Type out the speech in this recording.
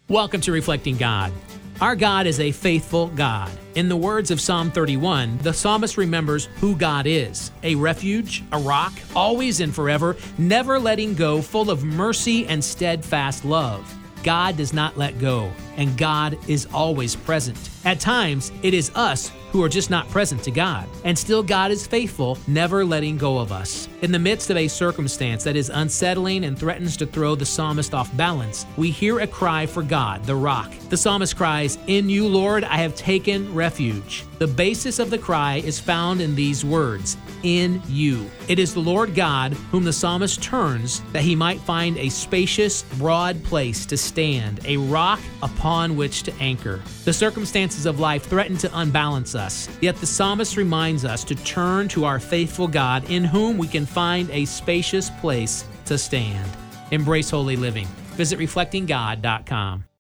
Welcome to Reflecting God. Our God is a faithful God. In the words of Psalm 31, the psalmist remembers who God is: a refuge, a rock, always and forever, never letting go, full of mercy and steadfast love. God does not let go, and God is always present. At times, it is us who are just not present to God, and still God is faithful, never letting go of us. In the midst of a circumstance that is unsettling and threatens to throw the psalmist off balance, we hear a cry for God, the rock. The psalmist cries, "In you, Lord, I have taken refuge." The basis of the cry is found in these words, "In you." It is the Lord God whom the psalmist turns that he might find a spacious, broad place to stand, a rock upon which to anchor. The circumstances of life threaten to unbalance us, yet the psalmist reminds us to turn to our faithful God in whom we can find a spacious place to stand. Embrace holy living. Visit reflectinggod.com.